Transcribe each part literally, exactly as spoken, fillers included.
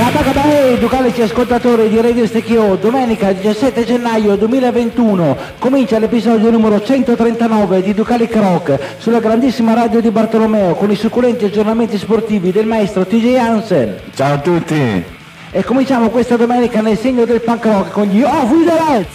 Ducalici ascoltatori di Radio Stecchio, domenica diciassette gennaio duemilaventuno comincia l'episodio numero centotrentanove di Ducalic Rock sulla grandissima radio di Bartolomeo con i succulenti aggiornamenti sportivi del maestro T J Hansen. Ciao a tutti! E cominciamo questa domenica nel segno del punk rock con gli Off With The Lights!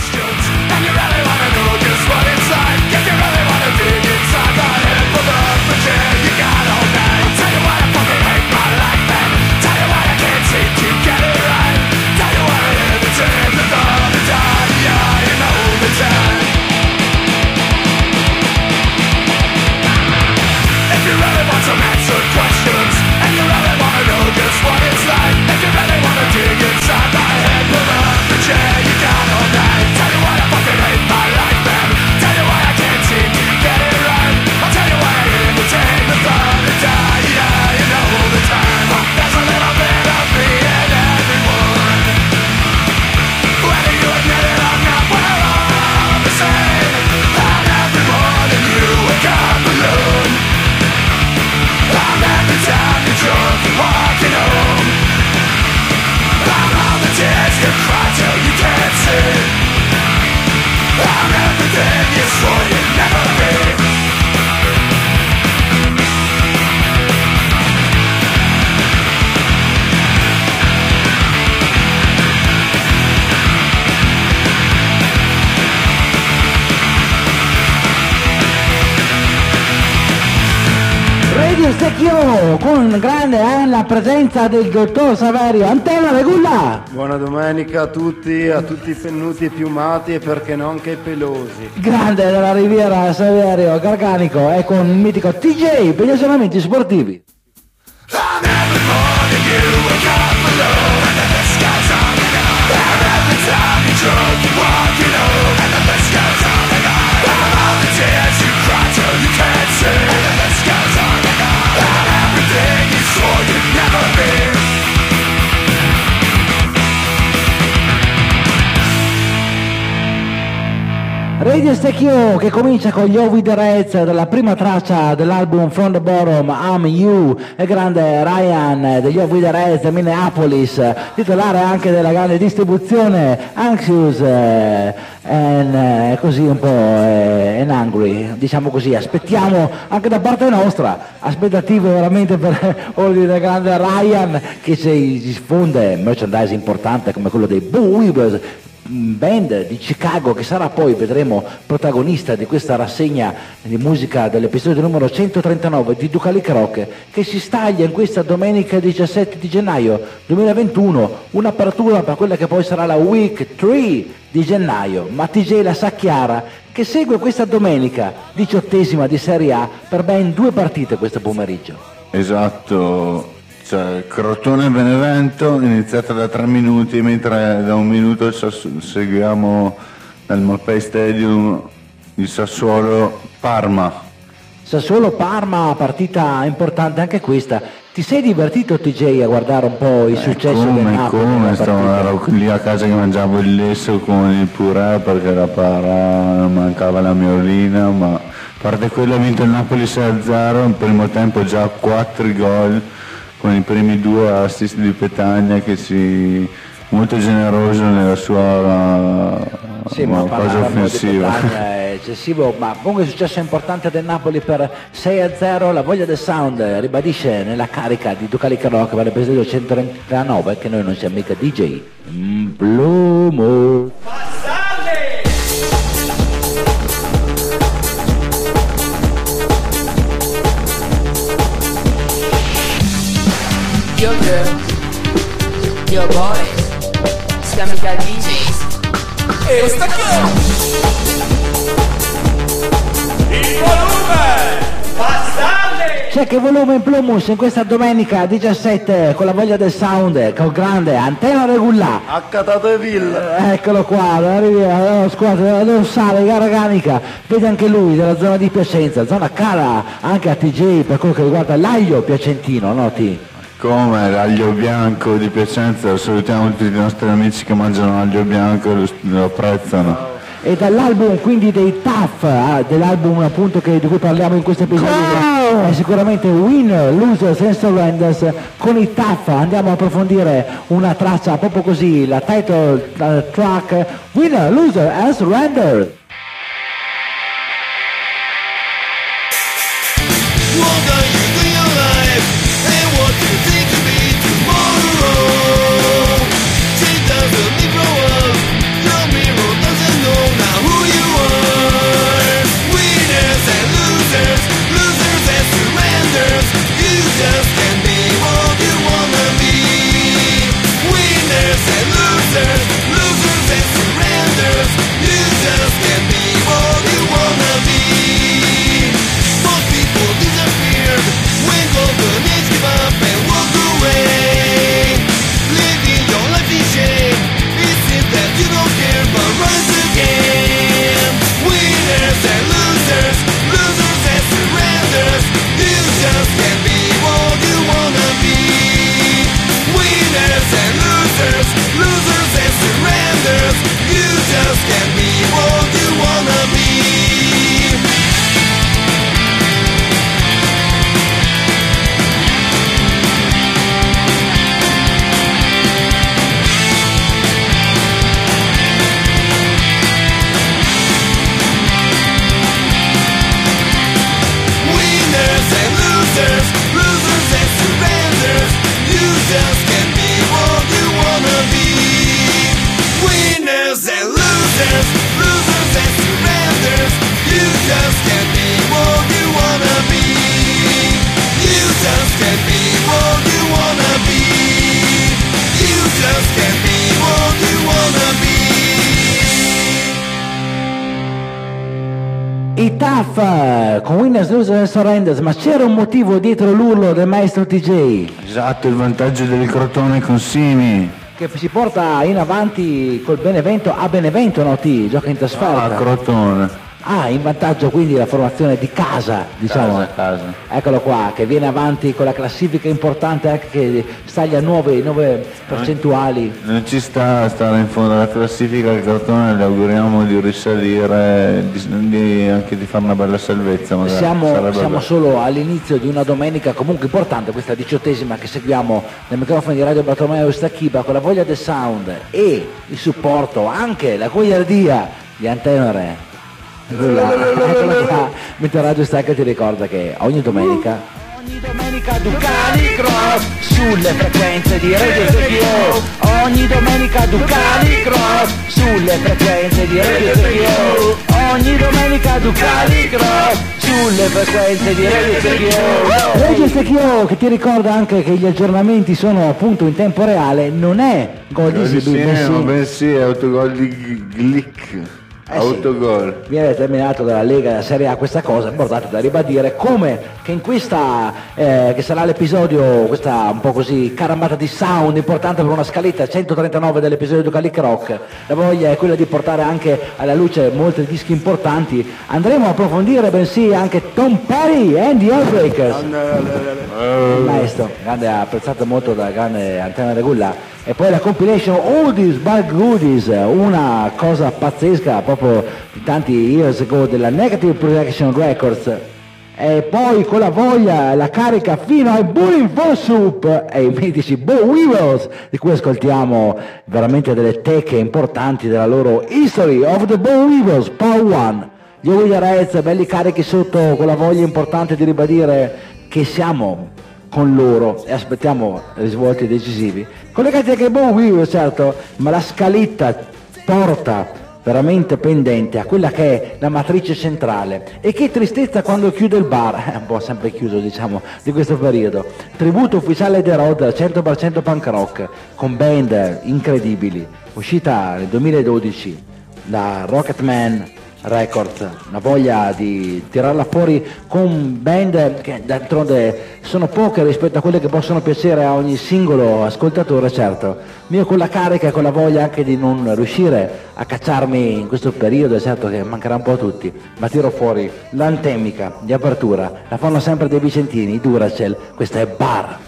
Stecchio con grande eh, la presenza del dottor Saverio. Antenna Regula. Buona domenica a tutti, a tutti i pennuti e piumati e perché no anche i pelosi. Grande della Riviera Saverio Garganico e con il mitico T J per gli aggiornamenti sportivi. Radio Stecchio che comincia con gli Off With The Reds dalla prima traccia dell'album From The Bottom, I'm You, e grande Ryan degli Off With The Reds da Minneapolis, titolare anche della grande distribuzione Anxious eh, and eh, così un po' eh, and Angry, diciamo così. Aspettiamo anche da parte nostra aspettative veramente per ogni del grande Ryan che si diffonde merchandise importante come quello dei Boo Weavers, band di Chicago che sarà poi, vedremo, protagonista di questa rassegna di musica dell'episodio numero centotrentanove di Ducalic Rock, che si staglia in questa domenica diciassette di gennaio duemilaventuno, un'apertura per quella che poi sarà la week tre di gennaio, ma T J la sa chiara, che segue questa domenica diciottesima di Serie A per ben due partite questo pomeriggio. Esatto. Cioè, Crotone Benevento iniziata da tre minuti, mentre da un minuto seguiamo nel Mapei Stadium il Sassuolo Parma. Sassuolo Parma, partita importante anche questa. Ti sei divertito T J a guardare un po' il eh, successo come, del Napoli? Come, stavo, ero lì a casa che mangiavo il lesso con il purè perché la para mancava la miolina, ma a parte quello ha vinto il Napoli sei a zero, in primo tempo già quattro gol, con i primi due assist di Petagna che si molto generoso nella sua sì, ma cosa offensiva. È eccessivo, ma comunque è successo importante del Napoli per sei a zero. La voglia del sound ribadisce nella carica di Ducalic Rock per l'episodio centotrentanove che noi non siamo mica D J. Plumo. Your girls, your boys, Scamica D Js. E sta il volume! Bastardi! C'è che volume in Plumus in questa domenica diciassette con la voglia del sound, con grande Antenna Regula. Accatateville! Eccolo qua, dalla Riviera, lo squadra, lo sale, gara organica, vede anche lui della zona di Piacenza, zona cara anche a T J per quello che riguarda l'aglio piacentino, no T? Come l'aglio bianco di Piacenza, salutiamo tutti i nostri amici che mangiano l'aglio bianco e lo, lo apprezzano. E dall'album quindi dei Tough, ah, dell'album appunto che, di cui parliamo in questo episodio. È sicuramente Winner, Losers and Surrenders con i Tough. Andiamo a approfondire una traccia proprio così, la title uh, track Winner, Loser and Surrender. I Tough con Winners, Losers and Surrenders, ma c'era un motivo dietro l'urlo del maestro T J. Esatto, il vantaggio del Crotone con Simi. Che si porta in avanti col Benevento a Benevento, no T? Gioca in trasferta. Ah, Crotone. Ah, in vantaggio quindi la formazione di casa, diciamo. Casa, casa. Eccolo qua, che viene avanti con la classifica importante, anche che staglia nuove, nuove percentuali. Non ci sta a stare in fondo alla classifica, il Crotone le auguriamo di risalire, di, di, anche di fare una bella salvezza. Magari. Siamo, siamo solo all'inizio di una domenica comunque importante, questa diciottesima che seguiamo nel microfono di Radio Bartolomeo Stacchiba, con la voglia del sound e il supporto, anche la cogliardia di Antenore. Mentre Radio Stacca ti ricorda che ogni domenica ogni domenica Ducali Cross sulle frequenze di Radio Stacchio, ogni domenica Ducali Cross sulle frequenze di Radio Stacchio, ogni domenica Ducali Cross sulle frequenze di Radio Stacchio. Radio Stacchio che ti ricorda anche che gli aggiornamenti sono appunto in tempo reale, non è gol di Sibi, bensì, bensì è autogol di Glick. Eh Autogol. Sì, viene determinato dalla Lega della Serie A questa cosa, è importante da ribadire, come che in questa eh, che sarà l'episodio, questa un po' così carambata di sound importante per una scaletta centotrentanove dell'episodio di Calic Rock, la voglia è quella di portare anche alla luce molti dischi importanti. Andremo a approfondire bensì anche Tom Petty and the Heartbreakers. Il maestro, grande, apprezzato molto da grande Antenna Regulla. E poi la compilation Oldies but Goodies, una cosa pazzesca proprio di tanti years ago della Negative Protection Records. E poi con la voglia, la carica fino ai Bullying for Soup e i mitici Bow Weevils, di cui ascoltiamo veramente delle teche importanti della loro History of the Bow Weevils, Part One. Gli Ovidia Reds, belli carichi sotto, con la voglia importante di ribadire che siamo con loro e aspettiamo risvolti decisivi. Collegati anche ai Bow Weevils, certo, ma la scaletta porta veramente pendente a quella che è la matrice centrale. E che tristezza quando chiude il bar, è un po' sempre chiuso diciamo di questo periodo. Tributo ufficiale The Road, cento per cento punk rock, con band incredibili, uscita nel duemiladodici da Rocketman Records, una voglia di tirarla fuori con band che d'altronde sono poche rispetto a quelle che possono piacere a ogni singolo ascoltatore, certo. Io con la carica e con la voglia anche di non riuscire a cacciarmi in questo periodo, certo che mancherà un po' a tutti, ma tiro fuori l'antemica di apertura, la fanno sempre dei Vicentini, i Duracell, questa è Bar.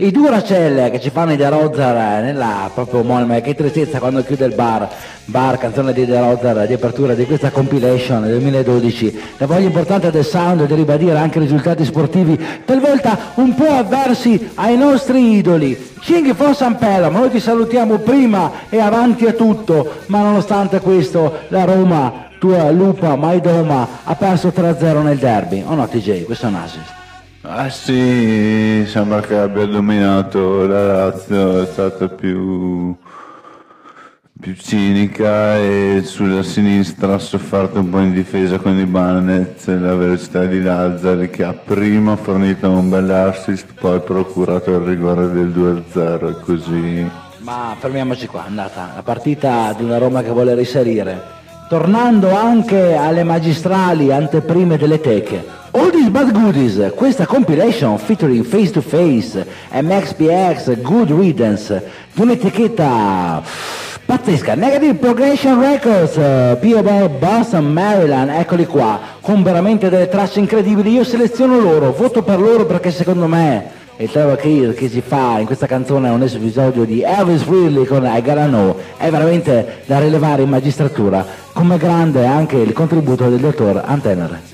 i Duracell che ci fanno i The Rozer nella proprio omonima, che tristezza quando chiude il bar, bar canzone di The Rozer di apertura di questa compilation del duemiladodici. La voglia importante del sound è di ribadire anche risultati sportivi talvolta un po' avversi ai nostri idoli. Cinghi for San Pella, ma noi ti salutiamo prima e avanti a tutto, ma nonostante questo la Roma, tua lupa mai doma, ha perso tre a zero nel derby, o no T J? Questo è un assist. Ah sì, sembra che abbia dominato la Lazio, è stata più, più cinica e sulla sinistra ha sofferto un po' in difesa con Ibanez, la velocità di Lazzari che ha prima fornito un bel assist, poi ha procurato il rigore del due a zero e così. Ma fermiamoci qua, è andata la partita di una Roma che vuole risalire, tornando anche alle magistrali anteprime delle teche. Oldies but goodies, questa compilation featuring Face to Face, M X P X, Good Riddance, di un'etichetta pazzesca, Negative Progression Records, P O Boston, Maryland, eccoli qua, con veramente delle tracce incredibili. Io seleziono loro, voto per loro perché secondo me il Trevor Keys che si fa in questa canzone è un episodio di Elvis Presley con I Gotta Know, è veramente da rilevare in magistratura, come grande anche il contributo del dottor Antenere.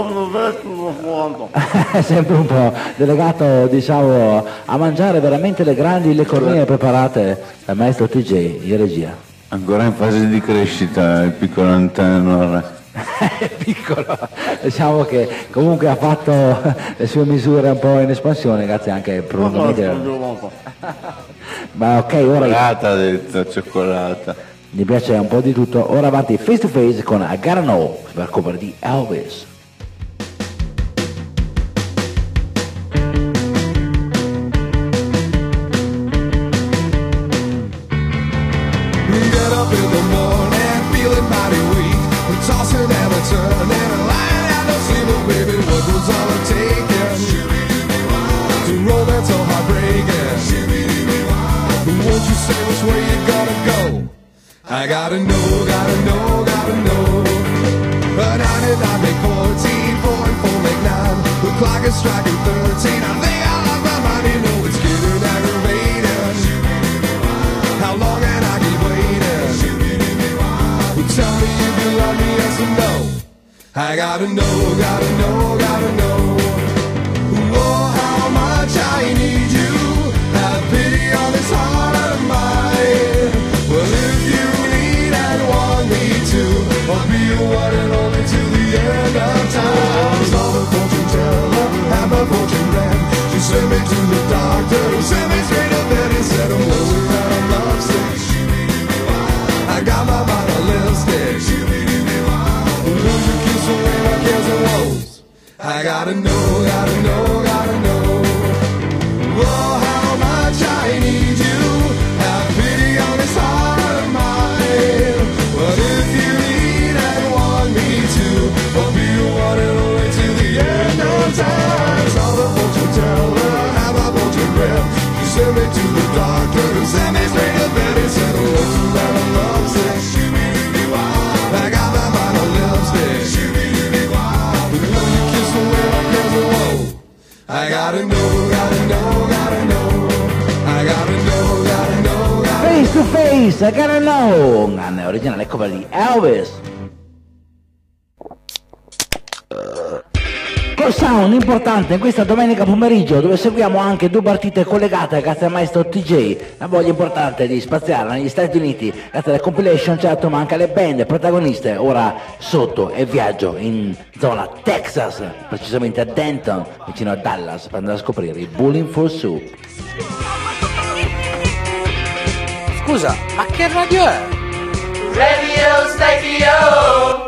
È sempre un po' delegato, diciamo, a mangiare veramente le grandi le cornine preparate dal maestro T J in regia. Ancora in fase di crescita il piccolo Antenor. È piccolo, diciamo che comunque ha fatto le sue misure un po' in espansione grazie anche ai prolungamenti. Ma ok, ora cioccolata ha detto, cioccolata. Mi piace un po' di tutto. Ora avanti Face to Face con I Gotta Know per cover di Elvis. Tossing and a turning and lying out no sleep, but baby, what was all it taking to romance or heartbreaking? Won't you say which way you gotta go? I gotta know, gotta know, gotta know. But I did not make fourteen, four and four make nine. The clock is striking thirteen. I think I lost my mind, you know it's getting aggravating. How long can I keep waiting? Tell me if you love me, yes or no. I gotta know, gotta know, gotta know. Oh, how much I need you. Have pity on this heart of mine. Well, if you need and want me to, I'll be your one and only till the end of time. Saw the fortune teller, had my fortune read. She sent me to the doctor, who sent me straight to bed. He said, I'm low and I'm lovesick. I got my mind on lipstick. Lose your kiss away my cares and woes. I gotta know, gotta know, gotta know. Oh, how much I need you. Have pity on this heart of mine. But if you need and want me to, I'll be your one and only till the end of time. Saw the fortune teller, have my fortune read. She sent me to the doctor, who sent me straight to bed. He said, oh, what's the matter, love sick? I got my mind on lipstick. Will you kiss away my cares and woe? I gotta know, gotta know, gotta know. I gotta know, gotta know, gotta know. Face to Face, I Gotta Know, un grande originale cover di Elvis. Col sound importante in questa domenica pomeriggio, dove seguiamo anche due partite collegate grazie al maestro T J, la voglia importante di spaziare negli Stati Uniti grazie alle compilation, certo, ma anche alle band protagoniste ora sotto e viaggio in zona Texas, precisamente a Denton, vicino a Dallas, per andare a scoprire i Bowling for Soup. Scusa, ma che radio è? Radio Stacchio!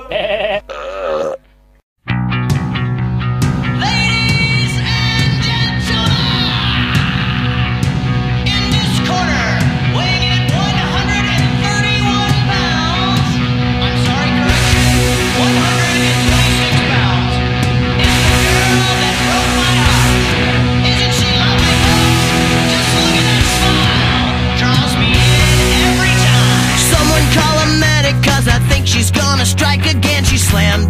Strike again, she slammed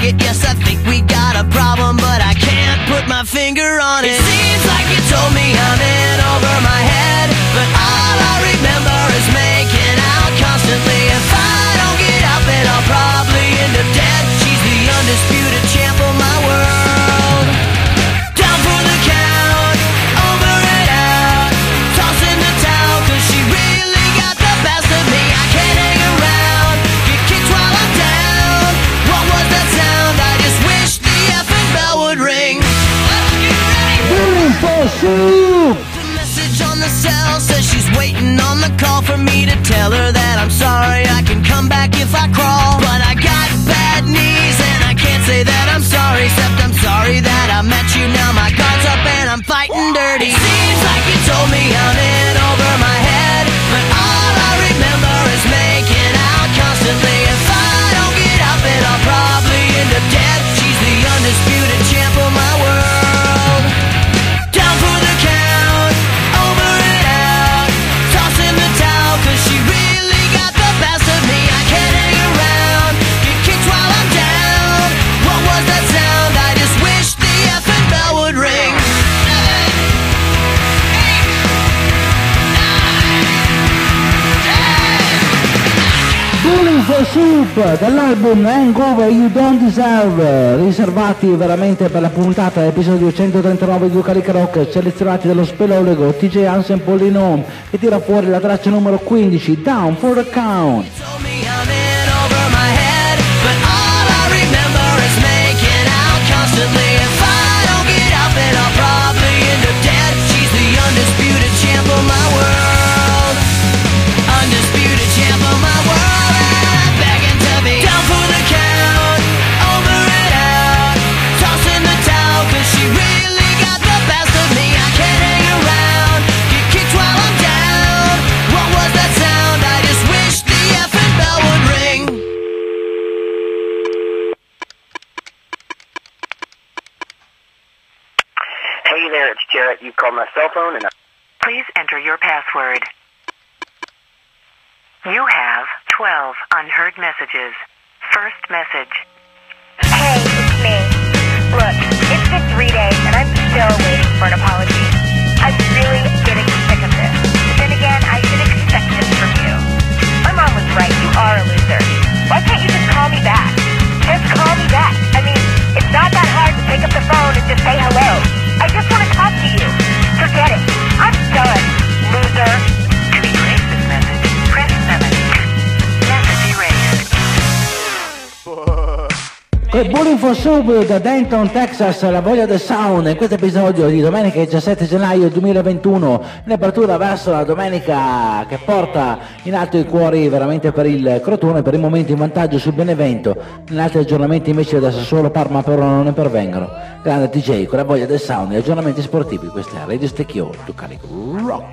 target. Yes, I think we got a problem, but I can't put my finger on it. It seems like you told me I'm in over my head, but all I remember is making out constantly. If I don't get up, then I'll probably end up dead. She's the undisputed champ of my world. Down for the count, over and out, tossing the towel, cause she really got the best of me. I can't hang around, get kicked while I'm down. What was that sound? I just wish the effing bell would ring. Bullying for soup! The message on the cell says she's waiting on the call for me to tell her that I'm sorry, I can come back if I crawl. But I got bad knees and I can't say that I'm sorry, except I'm sorry that I met you. Now my guard's up and I'm fighting dirty. It seems like you told me I'm in over my head, but all I remember is making out constantly. If I don't get up, then I'll probably end up dead. She's the undisputed champ of my world. Down for the count, over and out, tossing the towel, cause she really got the best of me. I can't hang around, get kicked while I'm down. What was that sound? I just wish the effing bell would ring. Bullying for soup dall'album Hangover You Don't Deserve, riservati veramente per la puntata dell'episodio centotrentanove di Ducalica Rock, selezionati dallo speleologo T J Hansen Pollino, che tira fuori la traccia numero quindici, Down for the Count. Told me I'm in over my head, but all I remember is making out constantly. If I don't get up, then I'll probably end up dead. She's the undisputed champ of my world. Undisputed champ of my world. I'm begging to be down for the count, over and out, tossing the towel, cause she really got the best of me. I can't hang around, get kicked while I'm down. What was that sound? I just wish the effing bell would ring. Hey there, it's Jarrett. You called my cell phone and I... Please enter your password. You have twelve unheard messages. First message. Hey, it's me. Look, it's been three days and I'm still waiting for an apology. I'm really getting sick of this. But then again, I should expect this from you. My mom was right, you are a loser. Why can't you just call me back? Just call me back. I mean, it's not that hard to pick up the phone and just say hello. I just want to talk to you. Forget it. I'm done, loser. To erase this message, press seven. Message erased. E Bullying for Soup da Denton, Texas, la voglia del sound, in questo episodio di domenica diciassette gennaio duemilaventuno, in apertura verso la domenica che porta in alto i cuori veramente per il Crotone, per il momento in vantaggio sul Benevento. In altri aggiornamenti invece da Sassuolo Parma però non ne pervengono. Grande D J con la voglia del sound e aggiornamenti sportivi, questa è Radio Stecchio, tu carico rock.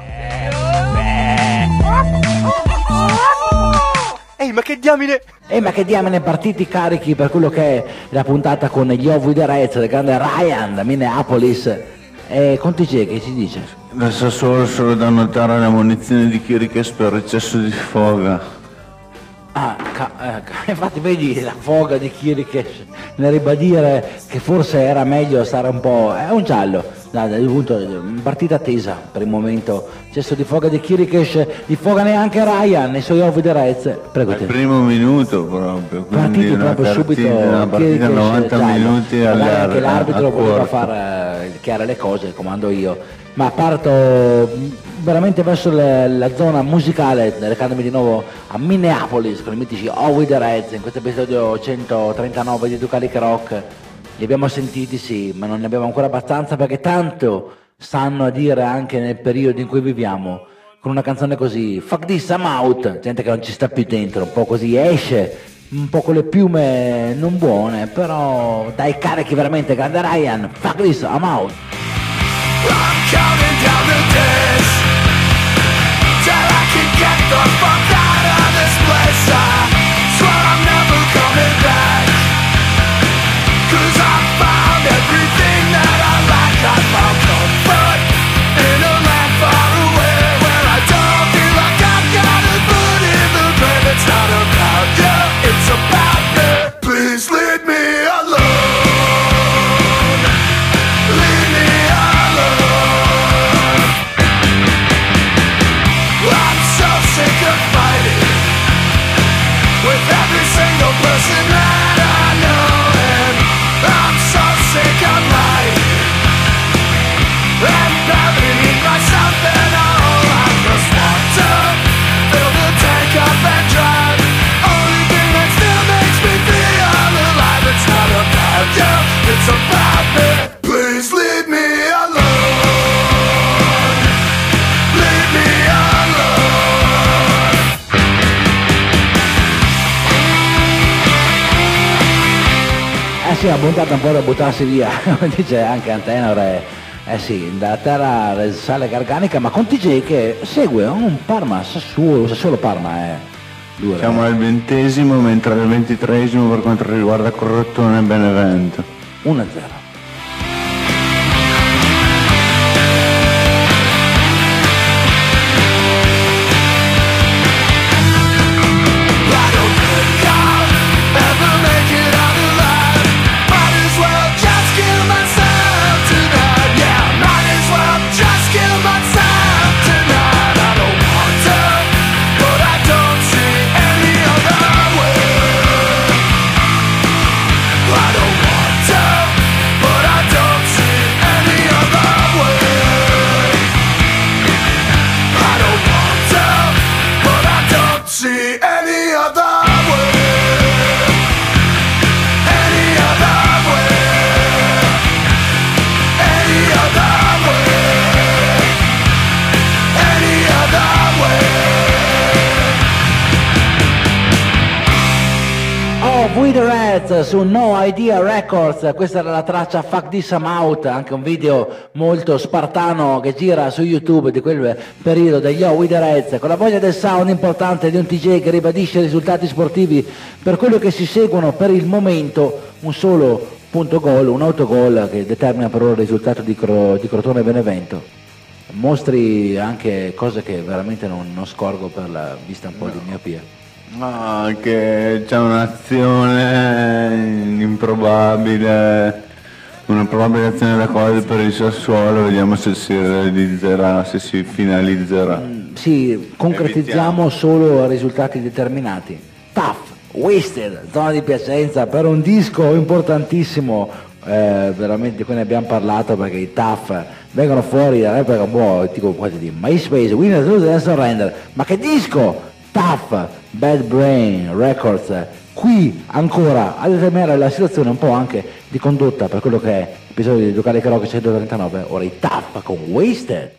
Ehi, ma che diamine! Ehi, ma che diamine, partiti carichi per quello che è la puntata con gli Ovi di Rez, del grande Ryan da Minneapolis. E con T J che ci dice? Da Sassuolo solo da notare la munizione di Chiriches per eccesso di foga. Ah, ca- eh, infatti vedi la foga di Chiriches nel ribadire che forse era meglio stare un po'... è un giallo. No, appunto, partita tesa per il momento, cesso di foga di Chiriches, di foga neanche Ryan nei suoi Ovi di Rez. Prego te. Al primo minuto proprio, Partiti una proprio partita, subito, una partita Chiriches, novanta giallo. minuti Magari alla, anche l'arbitro a poteva corto. far uh, chiare le cose, comando io, ma parto veramente verso le, la zona musicale, recandomi di nuovo a Minneapolis con i mitici Ovi di Rez in questo episodio centotrentanove di Ducalica Rock. Li abbiamo sentiti sì, ma non ne abbiamo ancora abbastanza perché tanto stanno a dire anche nel periodo in cui viviamo, con una canzone così, fuck this, I'm out, gente che non ci sta più dentro, un po' così esce, un po' con le piume non buone, però dai carichi veramente, grande Ryan, fuck this, I'm out. I'm counting down the days till I can get the fuck out of this place. I swear I'm never coming back, 'cause I found everything that I like. I found comfort in a land far away, where I don't feel like I've got a foot in the grave. It's not about you, it's about me. Please leave me alone. sì, ha puntato un po' da buttarsi via, come dice anche Antenor. Eh sì, da terra sale Garganica, ma con T J che segue un Parma Sassuolo, Sassuolo Parma è due. Siamo al ventesimo, mentre al ventitreesimo per quanto riguarda Crotone e Benevento. uno a zero. We the Reds su No Idea Records, questa era la traccia Fuck This I'm Out, anche un video molto spartano che gira su YouTube di quel periodo degli Oh We the Reds, con la voglia del sound importante di un T J che ribadisce i risultati sportivi per quello che si seguono per il momento, un solo punto gol, un autogol che determina per ora il risultato di, Cro- di Crotone e Benevento. Mostri anche cose che veramente non, non scorgo per la vista un po' no. di miopia. No, che c'è un'azione improbabile, una probabile azione da cose per il Sassuolo, vediamo se si realizzerà, se si finalizzerà. Mm, sì, concretizziamo Evitiamo. solo risultati determinati. Tough, Wasted, zona di Piacenza, per un disco importantissimo, eh, veramente qui ne abbiamo parlato perché i Tough vengono fuori dall'epoca un po' tipo quasi di MySpace, Winners, Losers and Surrender, ma che disco! Tough, Bad Brain Records, qui ancora a determinare la situazione un po' anche di condotta per quello che è l'episodio di Locale Karaoke centotrentanove, ora i Tough con Wasted.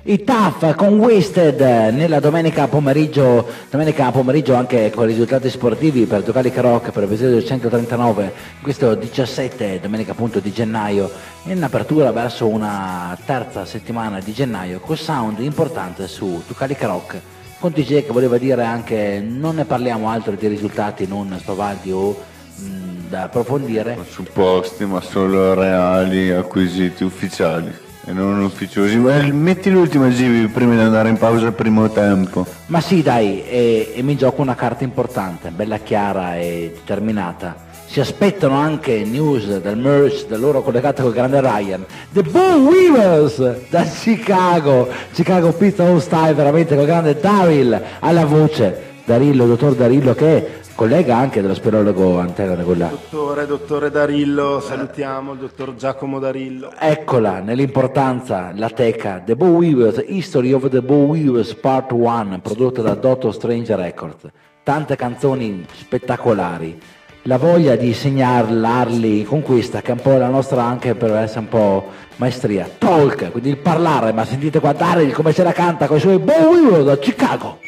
I Tough con Wasted nella domenica pomeriggio, domenica pomeriggio anche con risultati sportivi per Ducalica Rock per l'episodio centotrentanove, questo diciassette, domenica appunto di gennaio, in apertura verso una terza settimana di gennaio con sound importante su Ducalica Rock, con D J che voleva dire anche non ne parliamo altro di risultati non spavaldi o mh, da approfondire. Supposti, ma solo reali, acquisiti, ufficiali. E non ufficiosi. Metti l'ultima G prima di andare in pausa al primo tempo. Ma sì dai, e, e mi gioco una carta importante, bella chiara e determinata. Si aspettano anche news del merch, del loro collegato col grande Ryan. The Bull Weavers da Chicago, Chicago Pizza Style, veramente col grande Daryl alla voce. Darillo, dottor Darillo, che è collega anche dello speleologo Antero Negolla. Dottore, dottore Darillo, salutiamo il dottor Giacomo Darillo. Eccola, nell'importanza, la teca, The Bow Weavers, History of the Bow Weavers Part uno, prodotta da Doctor Strange Records. Tante canzoni spettacolari. La voglia di segnalarli con questa, che è un po' la nostra anche per essere un po' maestria. Talk, quindi il parlare, ma sentite qua Daryl come se la canta con i suoi Bow Weavers da Chicago.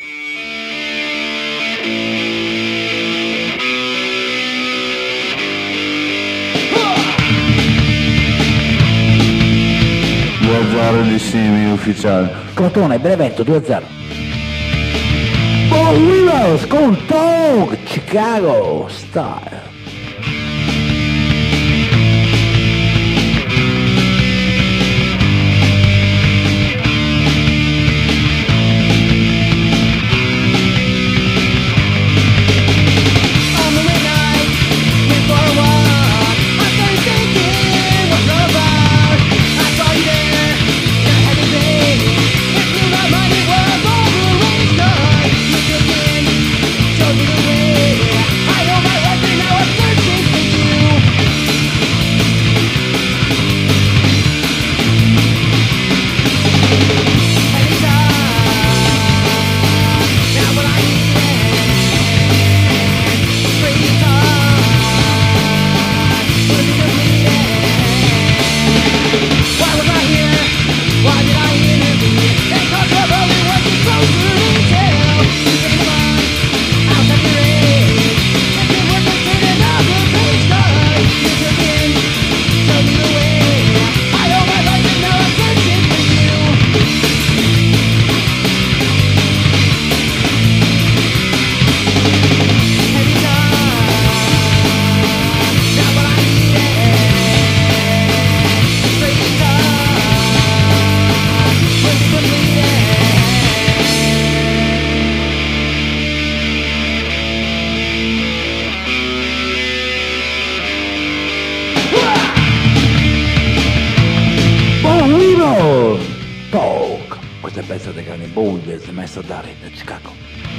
due a zero di Simi ufficiale. Crotone, Benevento due a zero. Bow Weavers con Talk, Chicago Style. Talk, questo è il pezzo dei grandi Bow Weavers, il maestro Daryl da Chicago.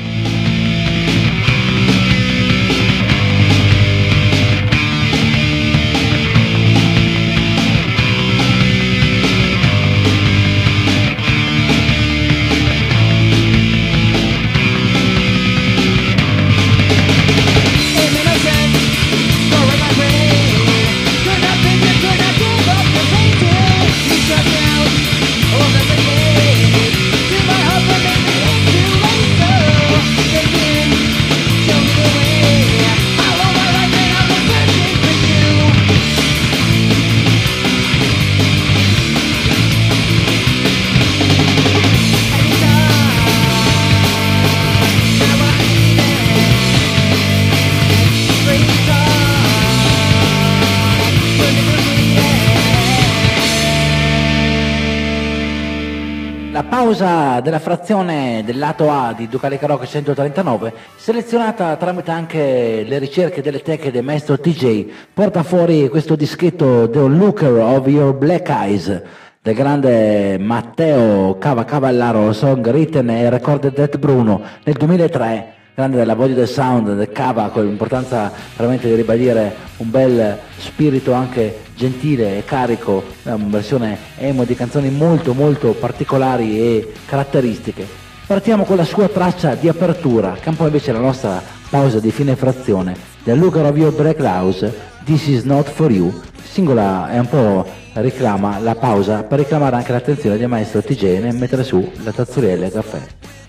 Pausa della frazione del lato A di Ducalica Rock centotrentanove, selezionata tramite anche le ricerche delle teche del maestro T J, porta fuori questo dischetto The Looker of Your Black Eyes del grande Matteo Cava Cavallaro, song written e recorded at Bruno nel duemilatré. Grande della voglia del sound del Cava, con l'importanza veramente di ribadire un bel spirito anche gentile e carico, una versione emo di canzoni molto molto particolari e caratteristiche. Partiamo con la sua traccia di apertura, che è un po' invece la nostra pausa di fine frazione, The Looker of Your Black Eyes, This Is Not For You, singola è un po' reclama la pausa per reclamare anche l'attenzione del maestro T J nel mettere su la tazzuriella e caffè.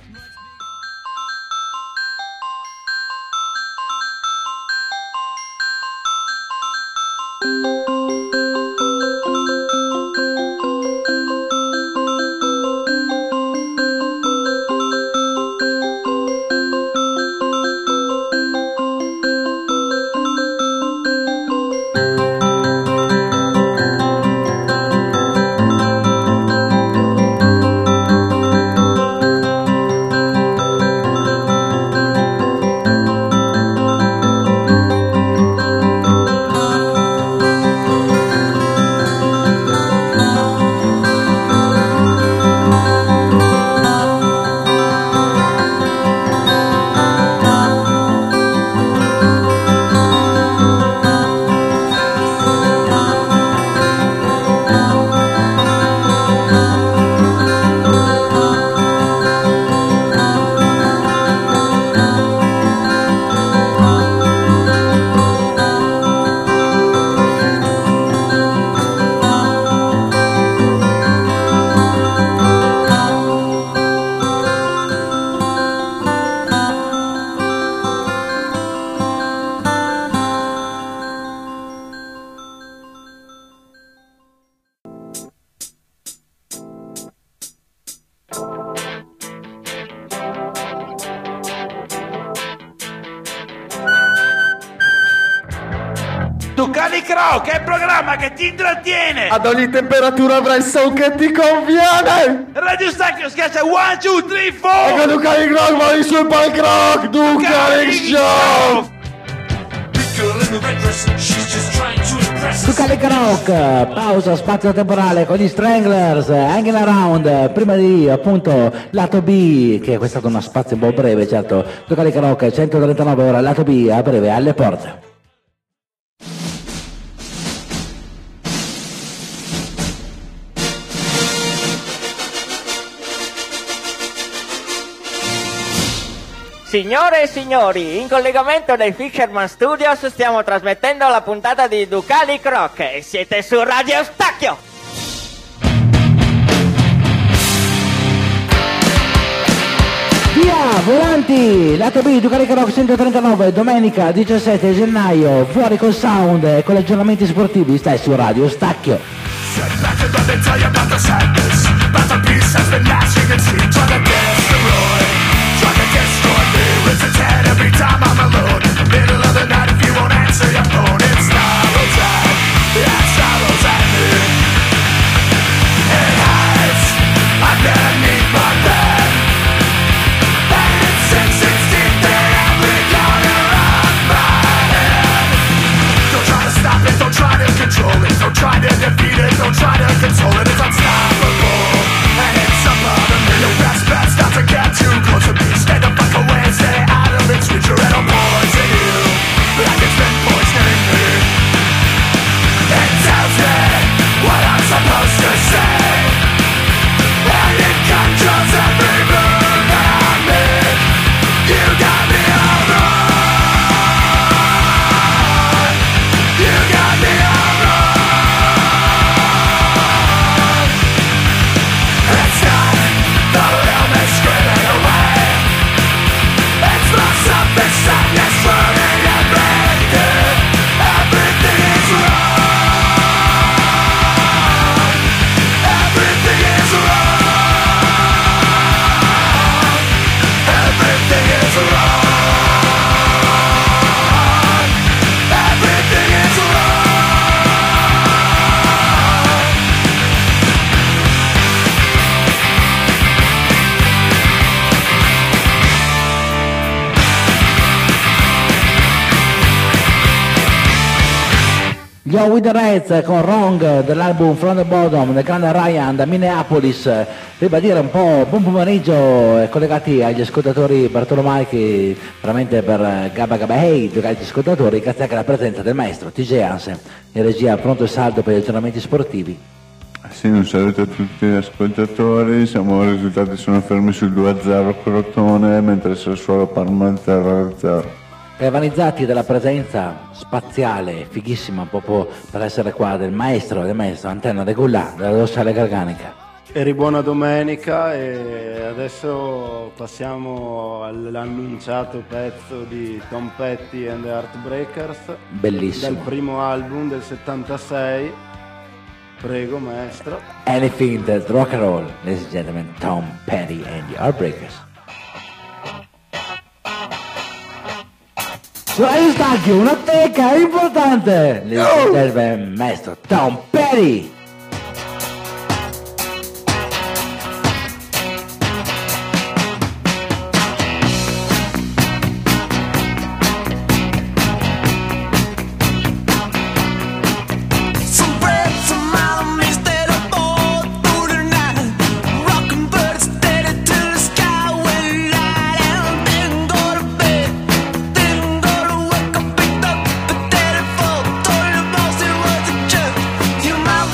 Ducali Crow, che è il programma che ti intrattiene! Ad ogni temperatura avrai il son che ti conviene! Radio Stacchio schiaccia uno, due, tre, quattro! Ecco Ducali Crow, vai sul punk rock! Ducali Show! Ducali Rock, pausa spazio temporale con gli Stranglers, Hanging Around, prima di appunto lato B, che è stato uno spazio un po' breve, certo. Ducali Rock, centotrentanove ore, lato B a breve alle porte. Signore e signori, in collegamento dai Fisherman Studios stiamo trasmettendo la puntata di Ducali Croc e siete su Radio Stacchio! Via, volanti! Lato B, Ducali Croc centotrentanove, domenica diciassette gennaio, fuori col sound e con gli aggiornamenti sportivi, stai su Radio Stacchio. It's a ten every time I'm alone. Middle of the night, if you won't answer your phone, it snarls at, it snarls at me. It hides underneath my bed, and it sinks its teeth in every corner of my head. Don't try to stop it, don't try to control it, don't try to defeat it, don't try to console it. It's unstoppable, and it's up on me. Your best bet's not to get too close to me. Stand up like a whale, stay out of its reach, or it'll poison you like it's been poisoning me. It tells me what I'm supposed to say, and it controls every move that I make. You got me all wrong. You got me all wrong. It's not the realness screaming away. It's my selfish sadness running everything. Everything is wrong. Everything is wrong. Everything is wrong. Everything is wrong. Yo with the Reds con Wrong dell'album From the Bottom del grande Ryan da Minneapolis. Ribadire un po' buon pomeriggio e collegati agli ascoltatori Bartolomai, che veramente per Gabba Gabba Hey, giocati agli ascoltatori, grazie anche alla presenza del maestro T J Hansen in regia, pronto e saldo per gli aggiornamenti sportivi. Sì, un saluto a tutti gli ascoltatori, siamo, i risultati sono fermi sul due a zero Crotone, mentre Sassuolo Parma zero a zero. galvanizzati dalla presenza spaziale, fighissima proprio per essere qua, del maestro, del maestro, Antenna Regulà, della dorsale garganica. Eri buona domenica e adesso passiamo all'annunciato pezzo di Tom Petty and the Heartbreakers. Bellissimo. Del primo album del settantasei. Prego maestro. Anything that rock and roll, ladies and gentlemen, Tom Petty and the Heartbreakers. Su Eustachio, una tecca importante, ladies and gentlemen, maestro Tom Petty. Your mouth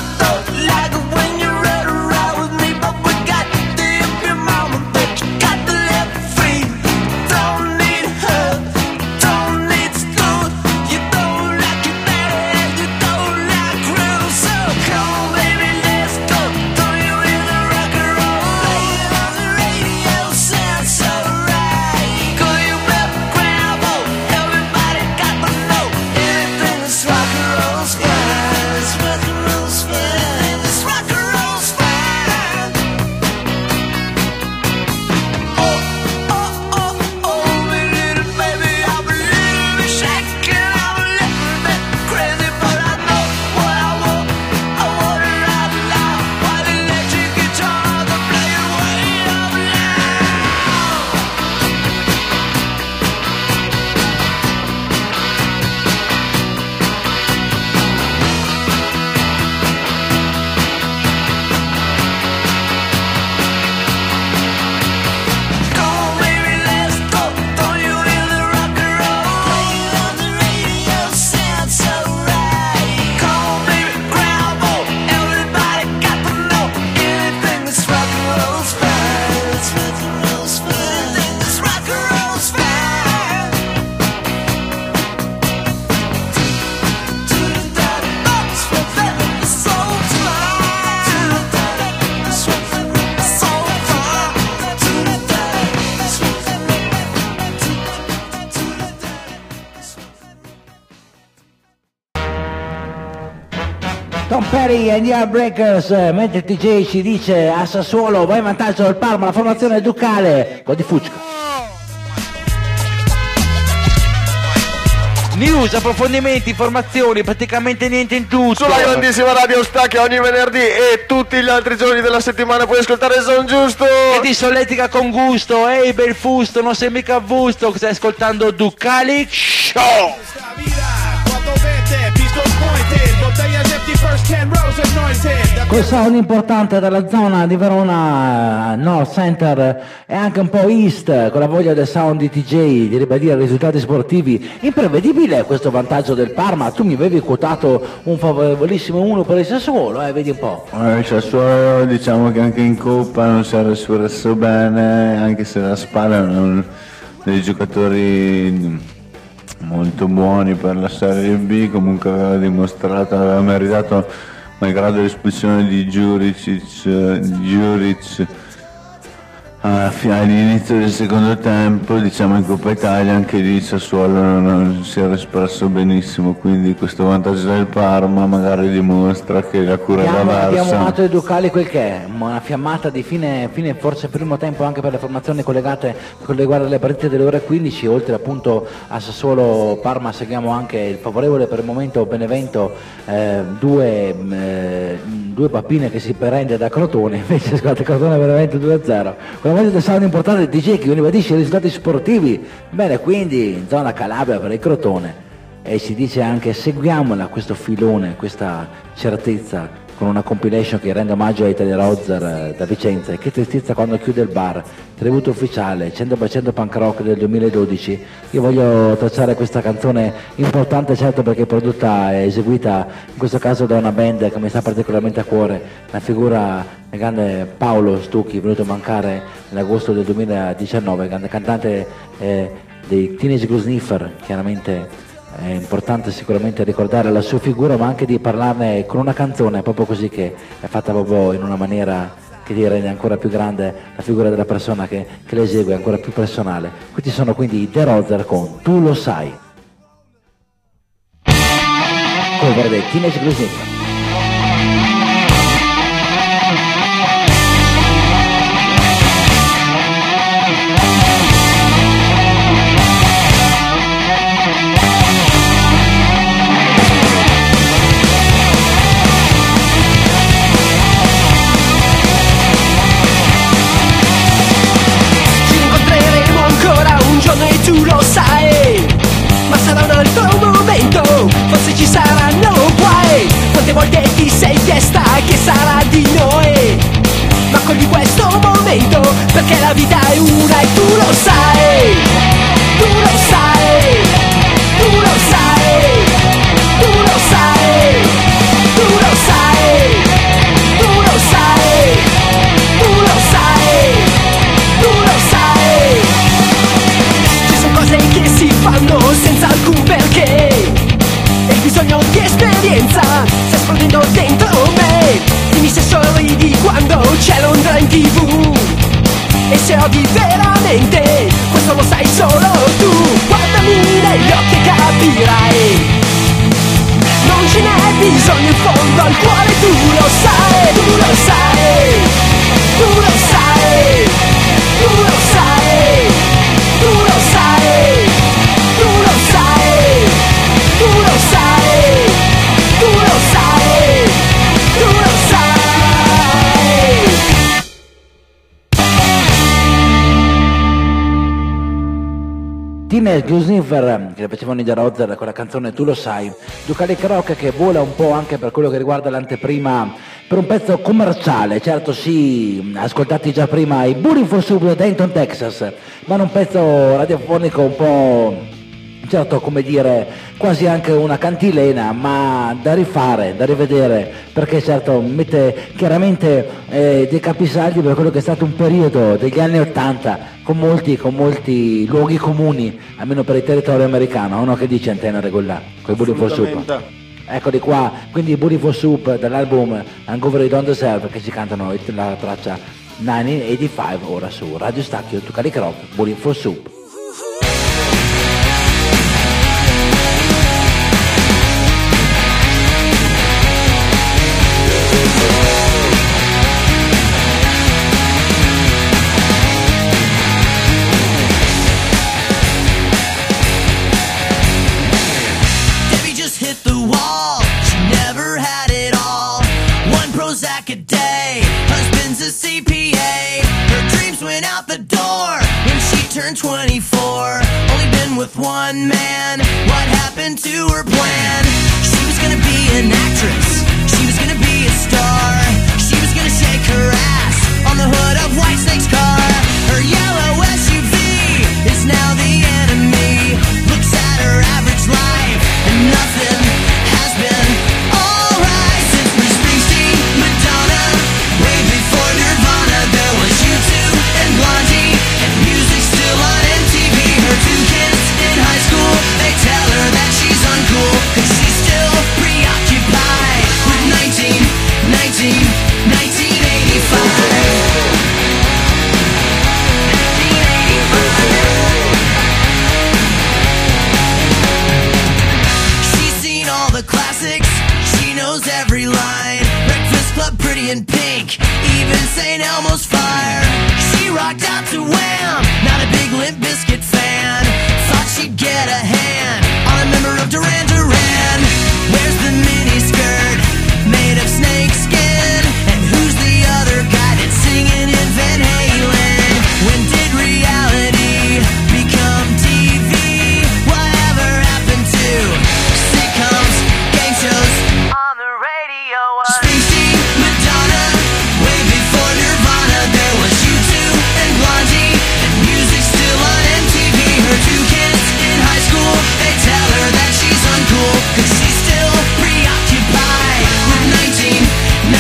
Tom Petty e gli Heartbreakers, mentre il T J ci dice a Sassuolo va in vantaggio del Parma, la formazione ducale, gol di Fucca. News, approfondimenti, informazioni, praticamente niente in tutto. Sulla grandissima Radio Stacca ogni venerdì e tutti gli altri giorni della settimana puoi ascoltare Son Giusto. E ti solletica con gusto, ehi bel fusto, non sei mica busto, stai ascoltando Ducali Show. Col sound importante della zona di Verona, North Center e anche un po' East, con la voglia del sound di T J di ribadire i risultati sportivi. Imprevedibile questo vantaggio del Parma. Tu mi avevi quotato un favorevolissimo uno per il Sassuolo, eh, vedi un po'. Eh, il Sassuolo diciamo che anche in Coppa non si è espresso bene, anche se la Spalla è un dei giocatori molto buoni per la Serie B, comunque aveva dimostrato, aveva meritato, malgrado l'espulsione di Juricic, Juric all'inizio del secondo tempo, diciamo in Coppa Italia anche lì il Sassuolo non, non si era espresso benissimo, quindi questo vantaggio del Parma magari dimostra che la cura abbiamo, da Barça. Abbiamo dato ai Ducali quel che è, una fiammata di fine, fine forse primo tempo anche per le formazioni collegate con riguardo alle partite delle ore quindici, oltre appunto a Sassuolo Parma seguiamo anche il favorevole per il momento Benevento, eh, due, eh, due pappine che si prende da Crotone, invece scusate Crotone Benevento due a zero. Del sound importante di D J che ribadisce i risultati sportivi. Bene, quindi in zona Calabria per il Crotone, e si dice anche seguiamola questo filone, questa certezza con una compilation che rende omaggio a Italia Rozzer da Vicenza. E che tristezza quando chiude il bar, tributo ufficiale cento per cento punk rock del duemiladodici. Io voglio tracciare questa canzone importante, certo perché prodotta e eseguita in questo caso da una band che mi sta particolarmente a cuore, la figura del grande Paolo Stucchi, venuto a mancare nell'agosto del duemiladiciannove, grande cantante eh, dei Teenage Glue Sniffer. Chiaramente è importante sicuramente ricordare la sua figura, ma anche di parlarne con una canzone proprio così, che è fatta proprio in una maniera che ti rende ancora più grande la figura della persona che, che le esegue, ancora più personale. Questi sono quindi i The Rozer con Tu lo sai, cover dei Teenage Glue Sniffer. E tu lo sai, ma sarà un altro momento, forse ci saranno guai. Quante volte ti sei chiesta che sarà di noi, ma cogli questo momento, perché la vita è una e tu lo sai, tu lo sai, tu lo sai, tu lo sai, tu lo sai, tu lo sai, tu lo sai, tu lo sai. Cose che si fanno senza alcun perché, e il bisogno di esperienza sta esplodendo dentro me. Dimmi se sorridi quando c'è Londra in tv, e se odi veramente, questo lo sai solo tu. Guardami negli occhi e capirai, non ce n'è bisogno in fondo al cuore. Tu lo sai, tu lo sai, tu lo sai, tu lo sai, tu lo sai, tu lo sai, tu lo sai, tu lo sai, tu lo sai. Teenage Glue Sniffer, che facevano i The Rozer con la canzone Tu lo sai. Ducalic Rock che vola un po' anche per quello che riguarda l'anteprima, per un pezzo commerciale. Certo, sì, ascoltati già prima i Booty for Soup da Denton, Texas, ma in un pezzo radiofonico un po', certo, come dire, quasi anche una cantilena, ma da rifare, da rivedere, perché certo mette chiaramente eh, dei capisaldi per quello che è stato un periodo degli anni Ottanta, con molti, con molti luoghi comuni, almeno per il territorio americano. Uno che dice Antenna Regolare, con i Booty for Soup. Eccoli qua, quindi i Booty for Soup dall'album Hangover You Don't Deserve, che ci cantano la traccia millenovecentottantacinque, ora su Radio Stacchio, Ducalic Rock, Booty for Soup. twenty-four, only been with one man. What happened to her plan? She was gonna be an actress, she was gonna be a star, she was gonna shake her ass on the hood of Whitesnake's car. Her yellow S U V is now the enemy, looks at her average life and nothing has been alright. Since Bruce Springsteen, Madonna, way before Nirvana, there was U two and Blondie, and music still on M T V. Her two kids in high school, they tell her that she's uncool, cause she's still preoccupied with nineteen, nineteen, nineteen eighty-five. She's seen all the classics, she knows every line. Breakfast Club, Pretty in Pink, even Saint Elmo's Fire. She rocked out to Wham, not a big Limp Bizkit fan. Thought she'd get a hand on a member of Duran Duran. Where's the mini skirt made of snake skin? And who's the other guy that's singing in Van Halen? When did reality become T V? Whatever happened to sitcoms, game shows on the radio? Springsteen, Madonna, way before Nirvana, there was U two and Blondie, and music still on M T V. Her two kids in high school, they tell her that she's uncool, cause she's still preoccupied with nineteen,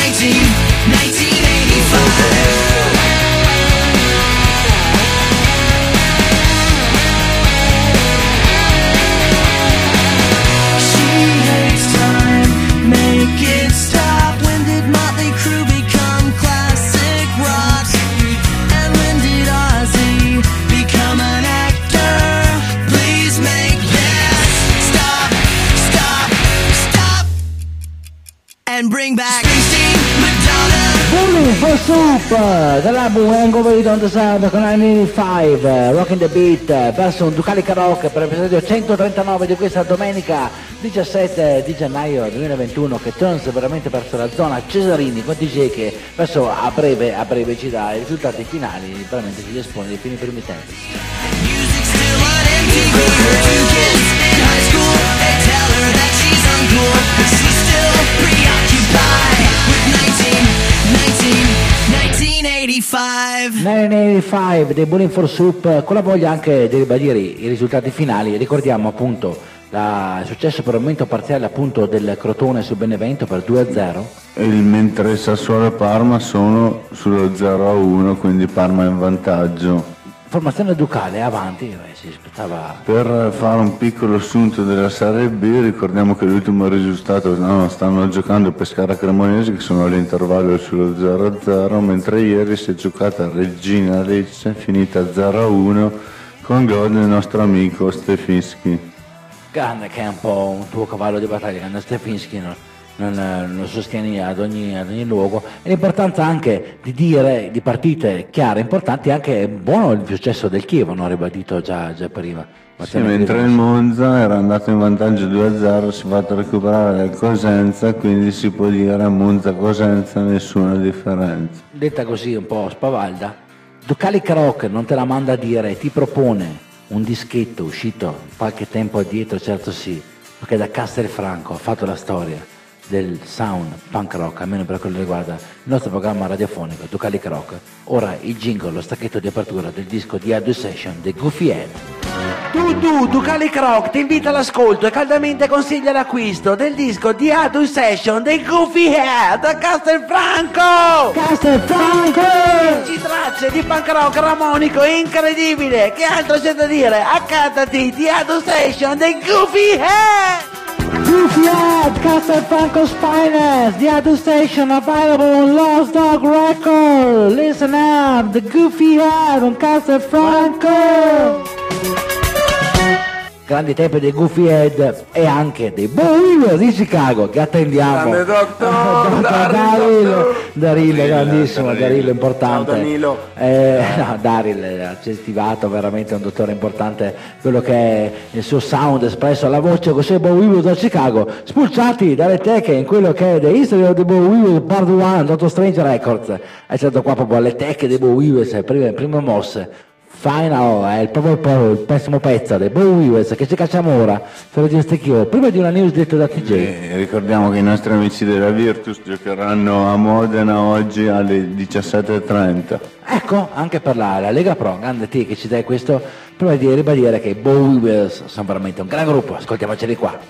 for Soup dall'album Hangover Don't Deserve con novantacinque, Rocking the Beat verso un Ducali Karaoke per l'episodio centotrentanove di questa domenica diciassette di gennaio duemilaventuno, che turns veramente verso la zona Cesarini con D J che verso a breve a breve ci dà i risultati finali, veramente ci espone dei fini primi tempi. novantacinque dei Bowling for Soup, con la voglia anche di ribadire i risultati finali. Ricordiamo appunto la, il successo per aumento parziale appunto del Crotone sul Benevento per due a zero, e il, mentre Sassuolo e Parma sono sullo zero a uno, quindi Parma in vantaggio. Formazione Ducale avanti, beh, si aspettava. Per fare un piccolo assunto della Serie B, ricordiamo che l'ultimo risultato, no, stanno giocando Pescara Cremonese che sono all'intervallo sullo zero a zero, mentre ieri si è giocata Regina Lecce finita zero a uno con gol del nostro amico Stefinski. Grande, che è un po' un tuo cavallo di battaglia, grande Stefinski, no? Non, non lo sostieni ad ogni, ad ogni luogo, e l'importanza anche di dire di partite chiare, importanti, anche buono il successo del Chievo, non ribadito già, già prima. Sì, mentre il Monza era andato in vantaggio due a zero, si è fatto recuperare il Cosenza, quindi si può dire Monza-Cosenza nessuna differenza. Detta così un po' spavalda, Ducali Karaoke non te la manda a dire, ti propone un dischetto uscito qualche tempo addietro, certo sì, perché da Castelfranco ha fatto la storia del sound punk rock, almeno per quello che riguarda il nostro programma radiofonico Ducali Rock. Ora il jingle, lo stacchetto di apertura del disco di A due Session dei Goofy Head. Tu, tu, Ducali Rock ti invita all'ascolto e caldamente consiglia l'acquisto del disco di A due Session dei Goofy Head da Castelfranco! Castelfranco! Ci tracce di punk rock ramonico incredibile, che altro c'è da dire? Accattati di A due Session dei Goofy Head! Goofy Head, Castelfranco's finest, the other station available on Lost Dog Record. Listen up, the Goofy Head on Castelfranco. Grandi tempi dei Goofy Head e anche dei Bowie di Chicago che attendiamo. Grande Doctor Daryl, Daryl grandissimo, Daryl importante. Ciao Danilo. Eh, no, Daryl ha accettivato veramente un dottore importante, quello che è il suo sound espresso alla voce con i suoi Bowie da Chicago, spulciati dalle teche in quello che è The History of the Bowie Part uno, Doctor Strange Records. È stato qua proprio alle teche dei Bowie, prime, prime mosse. Final è il, proprio, proprio il pessimo pezzo dei Bowie che ci cacciamo ora per Radio Stecchio, prima di una news detta da T J. E ricordiamo che i nostri amici della Virtus giocheranno a Modena oggi alle diciassette e trenta. Ecco, anche per la, la Lega Pro, grande T che ci dai questo, prima di ribadire che i Bowie sono veramente un gran gruppo, ascoltiamoceli qua.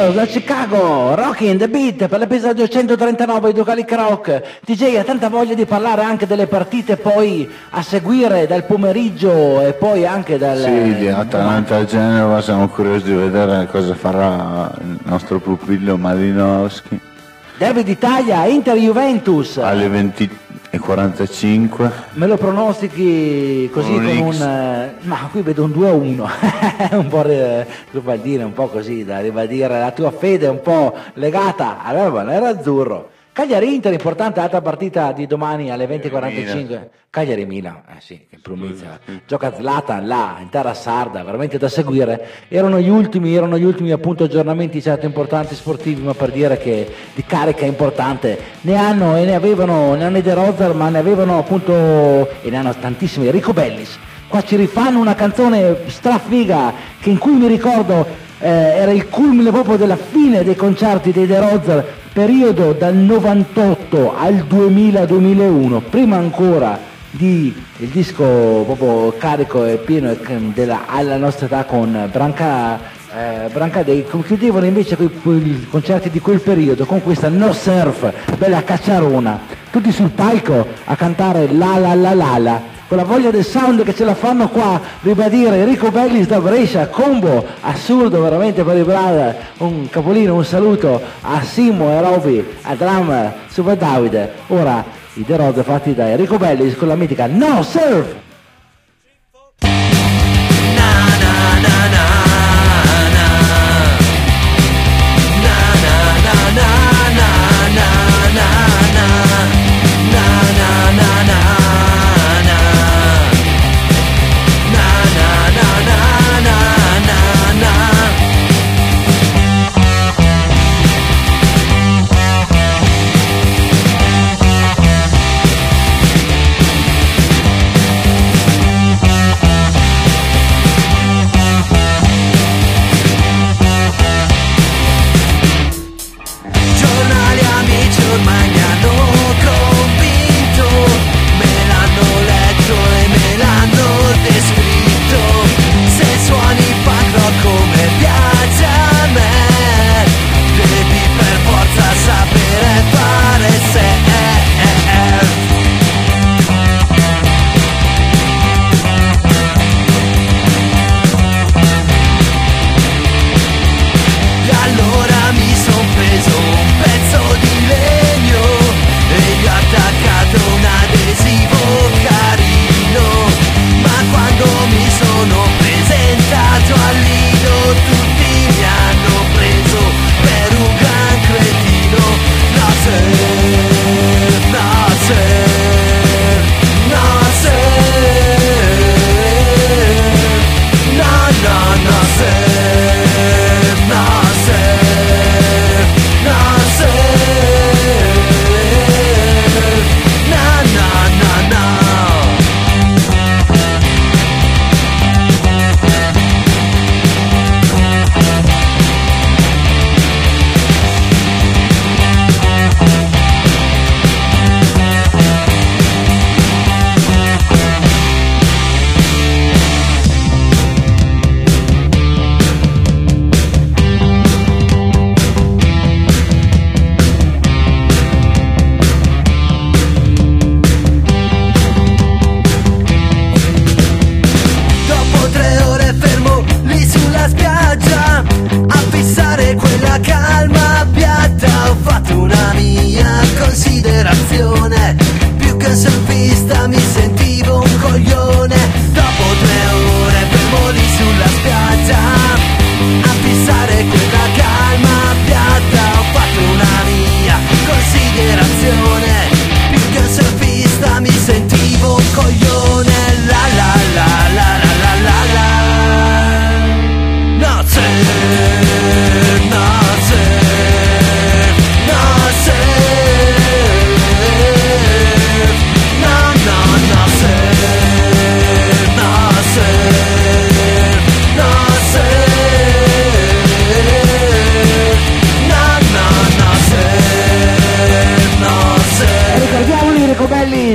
Girls da Chicago, Rockin' the Beat per l'episodio centotrentanove di Ducalic Rock. D J ha tanta voglia di parlare anche delle partite poi a seguire dal pomeriggio e poi anche dal... Sì, di Atalanta-Genova, siamo curiosi di vedere cosa farà il nostro pupillo Malinowski. Derby d'Italia, Inter-Juventus. Alle venti e quarantacinque. Me lo pronostichi così un con X. un... eh, ma qui vedo un due a uno, un po' eh, truffaldino, un po' così da ribadire la tua fede un po' legata all'azzurro. Cagliari-Inter, importante, altra partita di domani alle venti e quarantacinque. Cagliari-Milan, eh sì, che promizia. Gioca Zlatan là, in terra sarda, veramente da seguire. Erano gli ultimi, erano gli ultimi appunto aggiornamenti certo importanti sportivi, ma per dire che di carica importante ne hanno e ne avevano, ne hanno i De Rozer, ma ne avevano appunto, e ne hanno tantissimi, Rico Bellis. Qua ci rifanno una canzone strafiga che in cui mi ricordo eh, era il culmine proprio della fine dei concerti dei De Rozer, periodo dal novantotto al duemila duemilauno, prima ancora di il disco proprio carico e pieno della, alla nostra età con Branca, eh, Branca Day. Chiudevano invece i concerti di quel periodo con questa No Surf, bella cacciarona, tutti sul palco a cantare la la la la la, con la voglia del sound che ce la fanno qua, ribadire Enrico Bellis da Brescia, combo assurdo veramente per i brother, un capolino, un saluto a Simo e Roby, a drum Super Davide. Ora i The Road fatti da Enrico Bellis con la mitica No Surf. Na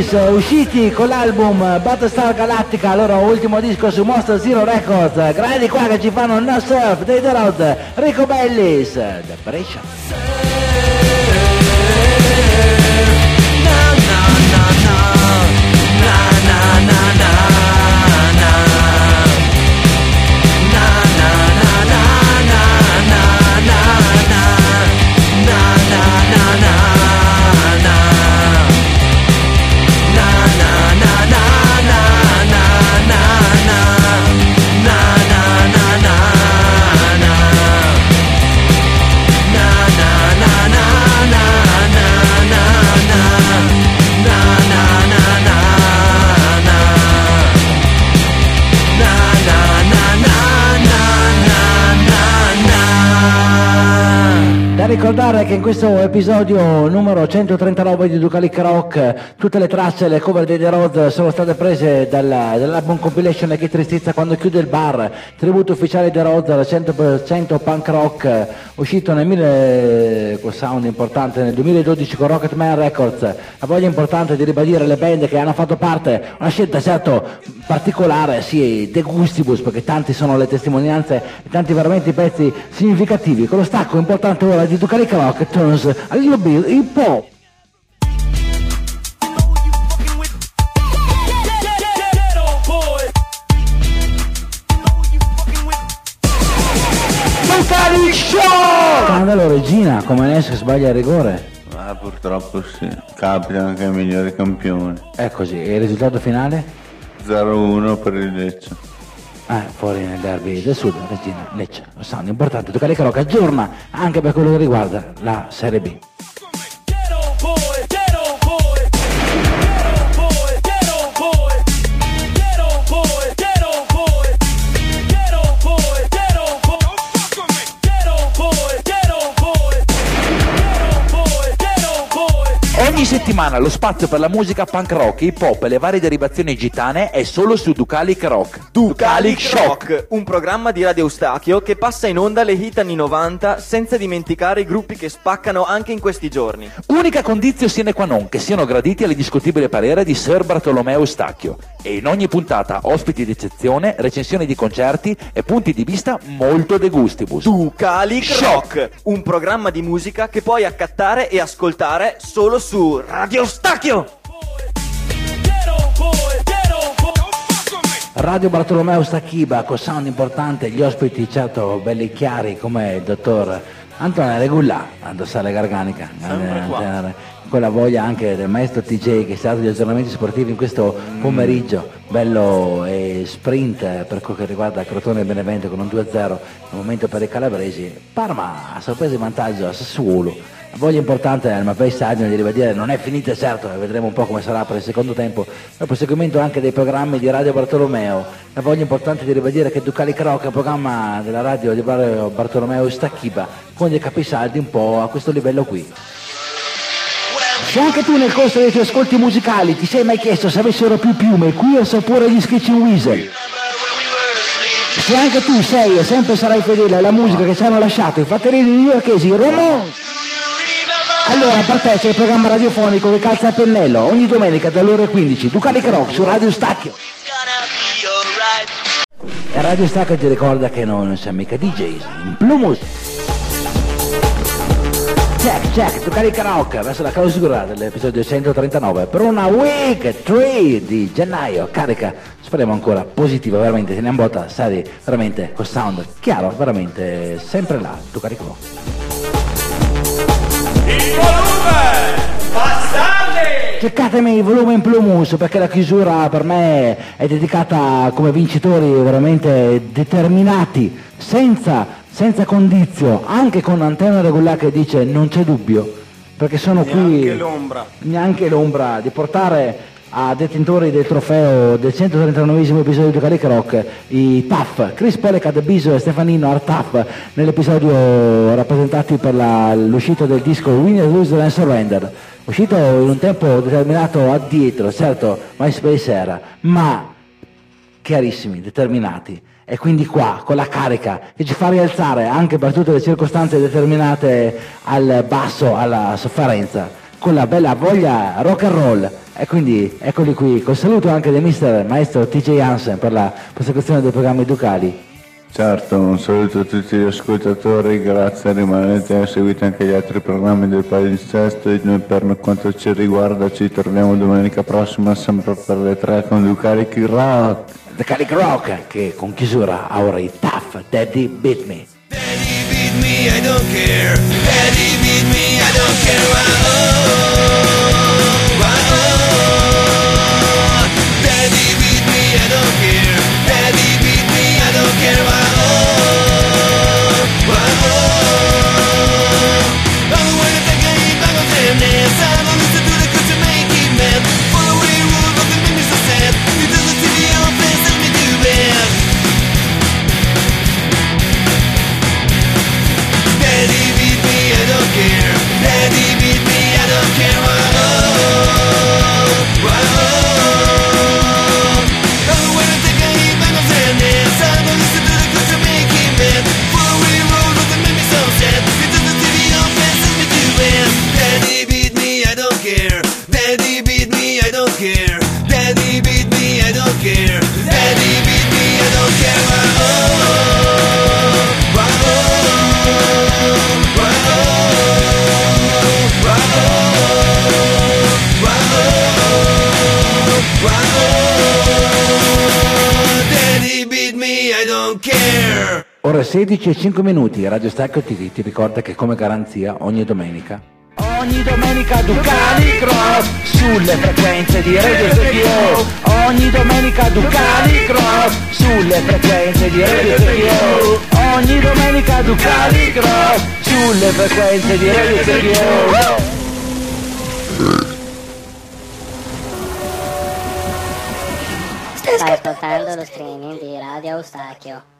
Apolis, usciti con l'album Battlestar Galactica, loro ultimo disco su Monster Zero Records. Grandi qua che ci fanno No Surf, Day the Road, Rico Bellis, The Pressure. Da ricordare che in questo episodio numero centotrentanove di Ducalic Rock tutte le tracce, le cover dei The Road sono state prese dal, dall'album compilation Che tristezza quando chiude il bar, tributo ufficiale The Road al cento per cento punk rock, uscito nel mille, con sound importante, nel duemiladodici con Rocketman Records. La voglia importante di ribadire le band che hanno fatto parte, una scelta certo particolare, sì, De Gustibus, perché tanti sono le testimonianze e tanti veramente i pezzi significativi. Con lo stacco importante ora di Ducalic Rock turns a little bit hip hop. Ducalic Show! Scandalo Regina, come Ness che sbaglia il rigore. Ah, purtroppo sì, capita anche ai migliori campioni. È così, e il risultato finale? zero uno per il Lecce. Eh, fuori nel derby del sud, Regina, Lecce, lo sanno, importante, Ducalic Rock aggiorna anche per quello che riguarda la Serie B. Ogni settimana lo spazio per la musica punk rock, hip hop e le varie derivazioni gitane è solo su Ducalic Rock. Ducalic Shock, un programma di Radio Eustachio che passa in onda le hit anni novanta senza dimenticare i gruppi che spaccano anche in questi giorni. Unica condizione sine qua non che siano graditi all'indiscutibile parere di Sir Bartolomeo Eustachio. E in ogni puntata ospiti d'eccezione, recensioni di concerti e punti di vista molto de gustibus. Ducalic Rock, un programma di musica che puoi accattare e ascoltare solo su Radio Eustachio. Radio Bartolomeo Stacchiba con sound importante, gli ospiti certo belli chiari come il dottor Antonio Regulà, a indossare Garganica, con la voglia anche del maestro T J che è stato gli aggiornamenti sportivi in questo pomeriggio, bello e sprint per quel che riguarda Crotone e Benevento con un due a zero, un momento per i calabresi, Parma a sorpresa di vantaggio a Sassuolo. La voglia importante al Mapei Stadium di ribadire non è finita certo, vedremo un po' come sarà per il secondo tempo, il proseguimento anche dei programmi di Radio Bartolomeo. La voglia importante di ribadire che Ducalic Rock è un programma della radio di Radio Bartolomeo Stacchiba con dei capisaldi un po' a questo livello qui. Se anche tu nel corso dei tuoi ascolti musicali ti sei mai chiesto se avessero più piume qui o oppure gli Screeching Weasel, se anche tu sei e sempre sarai fedele alla musica che ci hanno lasciato i fratelli newyorkesi Ramones, allora partecipa al programma radiofonico che calza a pennello ogni domenica dalle ore quindici, Ducalic Rock su Radio Stacchio. E Radio Stacchio ti ricorda che noi non siamo mica D Js, in Plumus. Check, check, Ducalic Rock verso la clausura dell'episodio centotrentanove per una week tre di gennaio, carica, speriamo ancora positiva, veramente, teniamo botta, sari, veramente, con sound chiaro, veramente, sempre là, Ducalic Rock. Il volume! Bastardi! Cercatemi il volume in Plumus perché la chiusura per me è dedicata come vincitori veramente determinati, senza, senza condizio, anche con Antenna Regulare che dice non c'è dubbio, perché sono neanche qui Neanche l'ombra. Neanche l'ombra di portare a detentori del trofeo del centotrentannovesimo episodio di Ducalic Rock i T A F, Chris Polecat, Biso e Stefanino Artaf nell'episodio rappresentati per la, l'uscita del disco Winner, Loser and Surrender, uscito in un tempo determinato addietro, certo MySpace era, ma chiarissimi, determinati, e quindi qua con la carica che ci fa rialzare anche per tutte le circostanze determinate al basso, alla sofferenza. con la bella voglia rock and roll. E quindi eccoli qui, col saluto anche del mister maestro T J Hansen per la prosecuzione dei programmi ducali. Certo, un saluto a tutti gli ascoltatori, grazie, rimanete, seguite anche gli altri programmi del palinsesto e noi per quanto ci riguarda ci torniamo domenica prossima sempre per le tre con Ducalic Rock. Ducalic Rock che con chiusura ha ora i Tough Daddy Beat Me. Daddy beat me, I don't care. Daddy beat me, I don't care. Why-oh, why-oh. Daddy beat me, I don't care. Daddy beat me, I don't care. Why-oh, why-oh. I'm the one to take a hit back on sadness. I don't listen to the cuts you make it mad. Follow the rules, but they make me so sad. You do the T V on face, let me do bad. Daddy beat me, I don't care. Daddy beat me, I don't care. Why-oh, why-oh. I'm the way to take a hit back on sadness. I don't listen to the cuts you make it mad. Follow the rules, but they make me so sad. You do the T V on face, let me do bad. Daddy beat me, I don't care. Daddy beat me, I don't care. Daddy beat me, I don't care. Daddy beat me, I don't care. Why-oh, why-oh. Daddy beat me, I don't care. Ore sedici e cinque minuti, Radio Stacco T V ti ricorda che come garanzia ogni domenica Ogni domenica Ducalic Rock sulle frequenze di Radio Studio. Ogni domenica Ducalic Rock sulle frequenze di Radio Studio. Ogni domenica Ducalic Rock sulle frequenze di Radio Studio. Stai ascoltando lo streaming di Radio Eustachio.